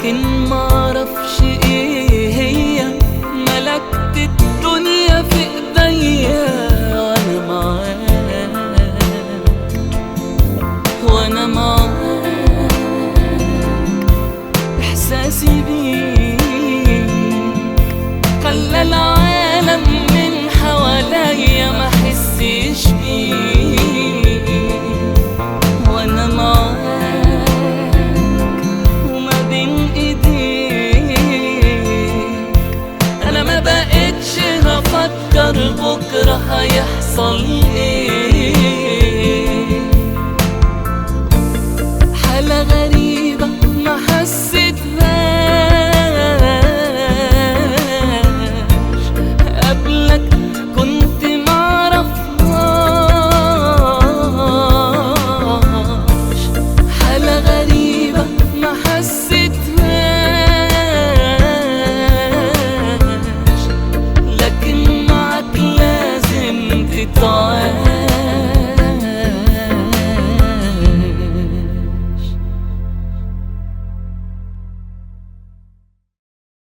لكن معرفش ايه هي، ملكت الدنيا في ايديا وانا معاك، وانا معاك. احساسي بيك خلى العالم من حواليا ما احسش بيك، وانا معاك وما بين ايديك. انا ما بقتش هفكر بكره هيحصل ايه،